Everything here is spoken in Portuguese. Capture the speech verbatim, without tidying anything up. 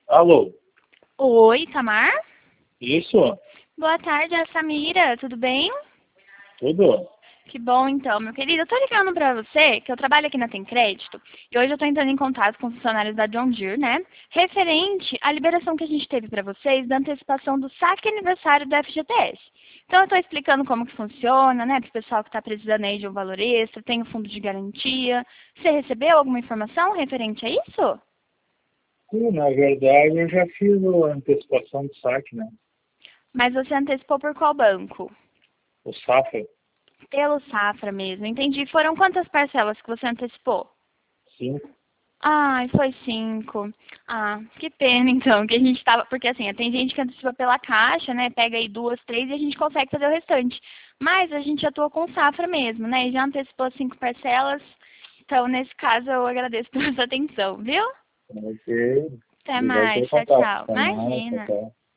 Alô? Oi, Tamar? Isso? Boa tarde, é a Samira, tudo bem? Tudo? Que bom então, meu querido. Eu tô ligando pra você, que eu trabalho aqui na Tem Crédito, e hoje eu tô entrando em contato com funcionários da John Deere, né? Referente à liberação que a gente teve pra vocês da antecipação do saque aniversário do F G T S. Então eu tô explicando como que funciona, né, pro pessoal que tá precisando aí de um valor extra, tem o fundo de garantia. Você recebeu alguma informação referente a isso? Sim, na verdade, eu já fiz a antecipação do saque, né? Mas você antecipou por qual banco? O Safra, Pelo Safra mesmo, entendi. Foram quantas parcelas que você antecipou? cinco. Ai, foi cinco. Ah, que pena então, que a gente tava. Porque assim, tem gente que antecipa pela caixa, né? Pega aí duas, três e a gente consegue fazer o restante. Mas a gente atua com Safra mesmo, né? E já antecipou cinco parcelas. Então, nesse caso, eu agradeço pela sua atenção, viu? Ok. Até Obrigado mais. pelo Tchau, contato. tchau. Até mais, Imagina. até.